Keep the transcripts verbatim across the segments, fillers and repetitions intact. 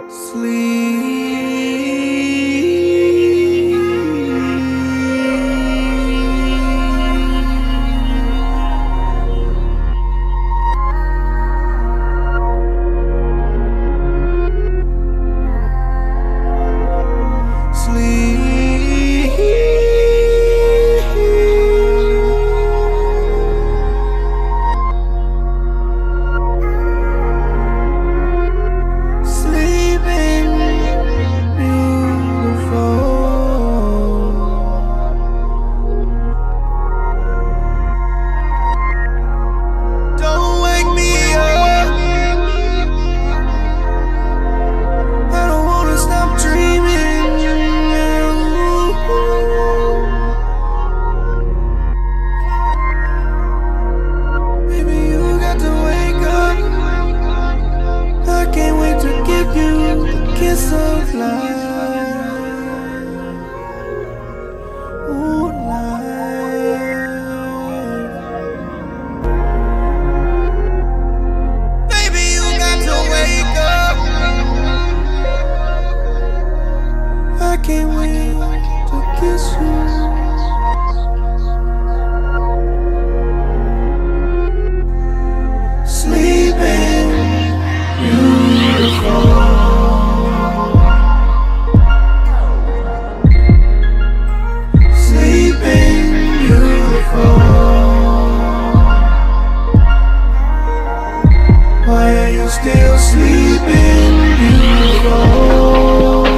Sleep. Kiss of life, ooh, life. Baby, you got to wake up. I can't wait to kiss you. Sleeping beautiful. Why are you still sleeping, beautiful?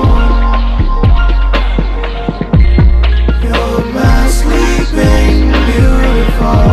You're my sleeping beautiful.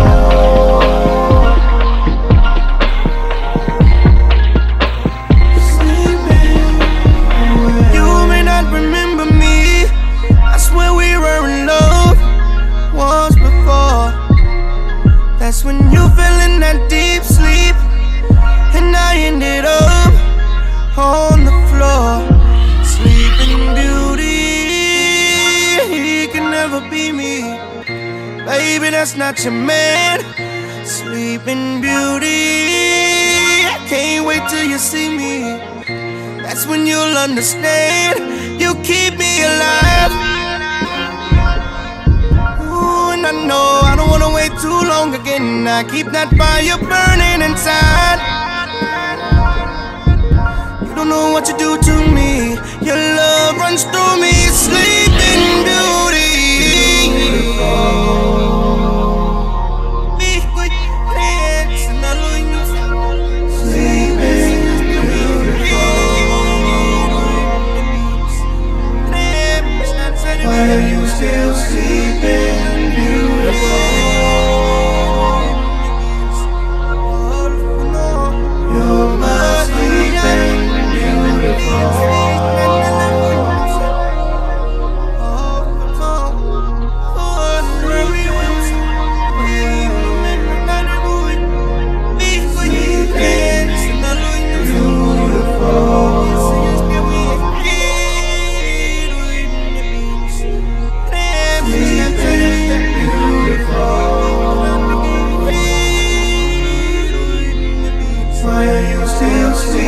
Sleeping away. You may not remember me, I swear we were in love once before. That's when you fell in that deep sleep, and I ended up on the floor. Sleeping Beauty, he can never be me. Baby, that's not your man. Sleeping Beauty, I can't wait till you see me. That's when you'll understand. You keep me alive. Ooh, and I know I don't wanna wait too long again. I keep that fire burning inside. Don't know what you do to me. Your love runs through me. Sleeping Beauty. Sleeping beautiful. Why are you still sleeping beautiful? You're my sleeping beautiful. Why are you still sleeping?